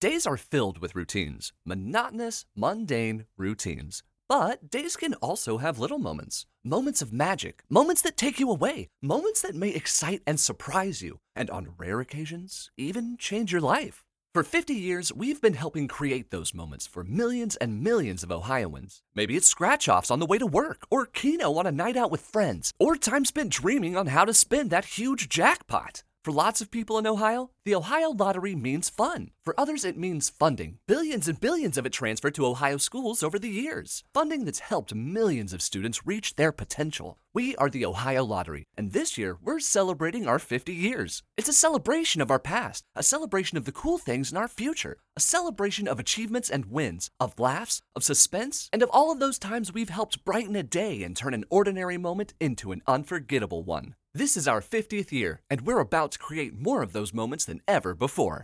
Days are filled with routines, monotonous, mundane routines. But days can also have little moments, moments of magic, moments that take you away, moments that may excite and surprise you, and on rare occasions, even change your life. For 50 years, we've been helping create those moments for millions and millions of Ohioans. Maybe it's scratch offs on the way to work, or Keno on a night out with friends, or time spent dreaming on how to spin that huge jackpot. For lots of people in Ohio, the Ohio Lottery means fun. For others, it means funding. Billions and billions of it transferred to Ohio schools over the years. Funding that's helped millions of students reach their potential. We are the Ohio Lottery, and this year, we're celebrating our 50 years. It's a celebration of our past, a celebration of the cool things in our future, a celebration of achievements and wins, of laughs, of suspense, and of all of those times we've helped brighten a day and turn an ordinary moment into an unforgettable one. This is our 50th year, and we're about to create more of those moments than ever before.